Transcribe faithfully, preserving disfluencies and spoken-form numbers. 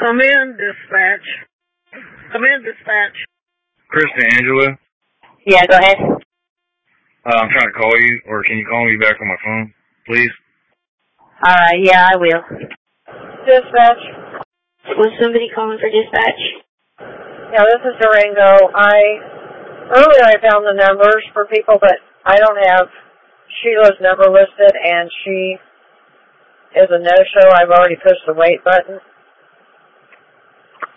Come in, dispatch. Come in, dispatch. Chris to Angela. Yeah, go ahead. Uh, I'm trying to call you, or can you call me back on my phone, please? All right, yeah, I will. Dispatch. Was somebody calling for dispatch? Yeah, this is Durango. I, earlier I found the numbers for people, but I don't have Sheila's number listed, and she is a no-show. I've already pushed the wait button.